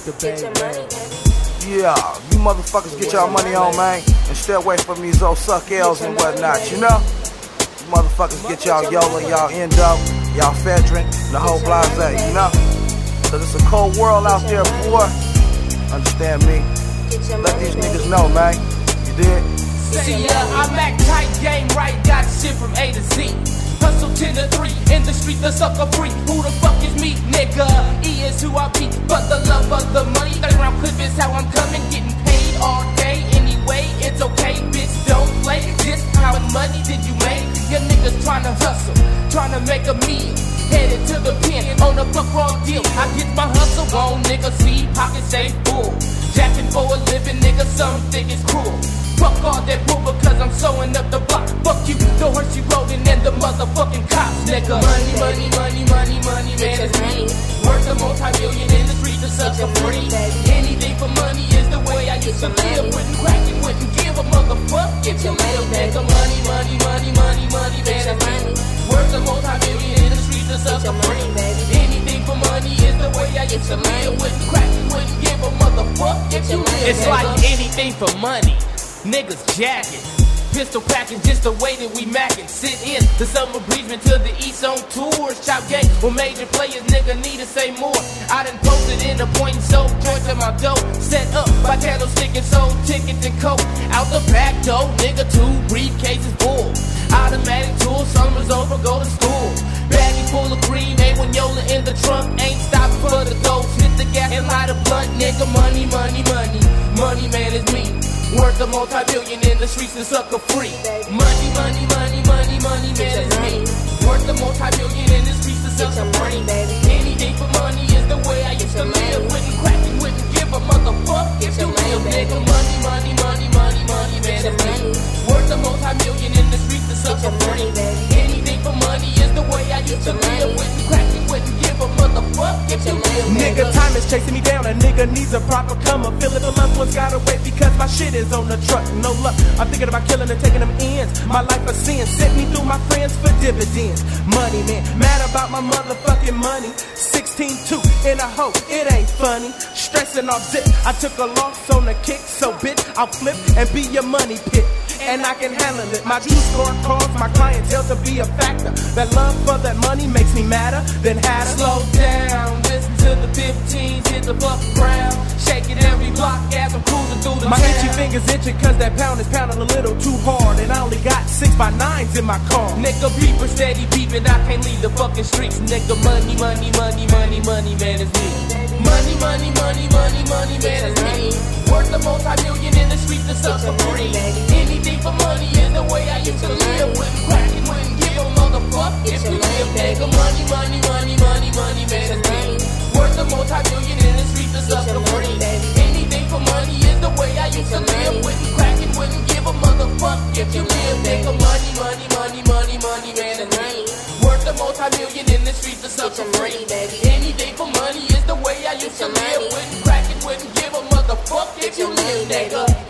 Get your money, baby. Yeah, you motherfuckers get y'all money on, man, and stay away from these old suck L's and whatnot, you know? You motherfuckers get y'all Yola, y'all Endo, y'all Fedrin, and the whole blase, you know? Cause it's a cold world out there, boy. Understand me? Let these niggas know, man. You did? See, I'm act tight, game right, got shit from A to Z. Hustle 10 to 3, in the street, the sucker free. Who the fuck is me, nigga? E is who I be, but the love of the money. 30 round clip is how I'm coming, getting paid all day. Anyway, it's okay, bitch, don't play. Just how much money did you make? Your niggas tryna hustle, tryna make a meal. Headed to the pen, on a fuck raw deal. I get my hustle on, nigga, see, pockets stay full. Jacking for a living, nigga, some think it's cruel. Fuck all that bull because I'm sewing up the block. Fuck you, the Hershey Rollin' and the motherfucking cops, nigga. Money, money, money, money, money, man, it's me. Worth a multi-million in the street to sucker free. Anything for money is the way I used to live. Wouldn't crack it, wouldn't give a motherfuck if you live, nigga. Money, money, money, money, money, man, it's me. Worth a multi-million in the street to sucker free. Anything for money is the way I used to live. Wouldn't crack it, wouldn't give a motherfuck if you live. It's like anything for money. Niggas jacking, pistol packing, just the way that we mackin'. Sit in the summer breezement to the east on tours. Chop game with major players, nigga need to say more. I done posted in a point and sold joints in my dough. Set up by candlestick and sold tickets and coke. Out the back door, nigga, 2 briefcases full. Automatic tools, summer's over, go to school. Baggy full of cream, A1 Yola in the trunk. Ain't stopping for the ghost, hit the gas and light a blunt. Nigga, money, money, money, money man is me. Worth a multi-billion in the streets and sucker free. Money, money, money, money, money, man, it's me. Worth a multi-billion in the streets and sucker free. Anything for money is the way I used to live. Wouldn't crack it, wouldn't give a motherfuck if you live, nigga. Money, money, money, money, money, man, it's me. Worth a multi-billion in the streets and sucker free. Anything for money is the way I used to live. Wouldn't crack it, wouldn't give a motherfuck if you live, nigga. Time is chasing me down, a nigga needs a proper come up. Feeling the loved ones gotta wait because my shit is on the truck. No luck, I'm thinking about killing and taking them ends. My life a sin, sent me through my friends for dividends. Money man, mad about my motherfucking money. 16-2 in a hoe, it ain't funny. Stressing off zip, I took a loss on the kick. So bitch, I'll flip and be your money pit. And I can handle it. My G-score calls my clientele to be a factor. That love for that money makes me madder than hadder. Slow down, listen to the 15s, hit the fucking ground. Shaking every block as I'm cruising through the my town. itchy fingers itching cause that pound is pounding a little too hard. And I only got 6x9s in my car. Nigga, beeper steady beeping, I can't leave the fucking streets. Nigga, money, money, money, money, money, man, it's me. Money, money, money, money, money, man, it's me. Worth a multi-million in the streets to sucker free. Anything for money is the way I used to live. Wouldn't crack it, wouldn't give a motherfuck if you live, nigga. Money, money, money, money, money, man, it's me. Worth a multi-million in the streets to sucker free. Anything for money is the way I used to live. Wouldn't crack it, wouldn't give a motherfuck if you live, nigga. Money, money, money, money, money, man, it's me. Worth a multi-million in the streets to sucker free. Anything for money is the way I used to live. Wouldn't crack it, wouldn't give a motherfuck if you live, nigga.